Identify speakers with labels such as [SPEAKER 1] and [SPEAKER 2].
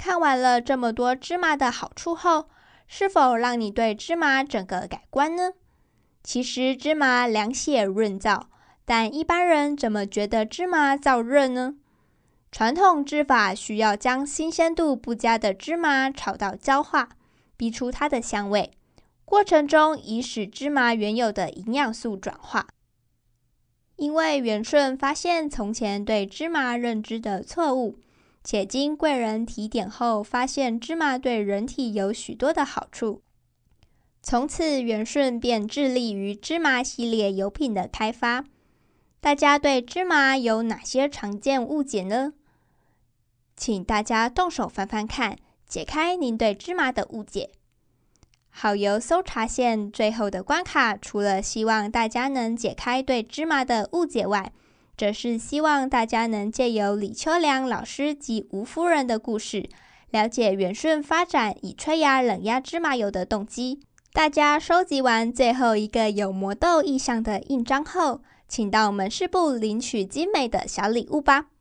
[SPEAKER 1] 看完了这么多芝麻的好处后，是否让你对芝麻整个改观呢？其实芝麻凉血润燥，但一般人怎么觉得芝麻燥热呢？传统制法需要将新鲜度不佳的芝麻炒到焦化，逼出它的香味，过程中以使芝麻原有的营养素转化。因为元顺发现从前对芝麻认知的错误，且经贵人提点后发现芝麻对人体有许多的好处，从此元顺便致力于芝麻系列油品的开发。大家对芝麻有哪些常见误解呢？请大家动手翻翻看，解开您对芝麻的误解。好油搜查线最后的关卡，除了希望大家能解开对芝麻的误解外，则是希望大家能借由李秋良老师及吴夫人的故事，了解元顺发展以吹芽冷压芝麻油的动机。大家收集完最后一个有魔豆意象的印章后，请到门市部领取精美的小礼物吧。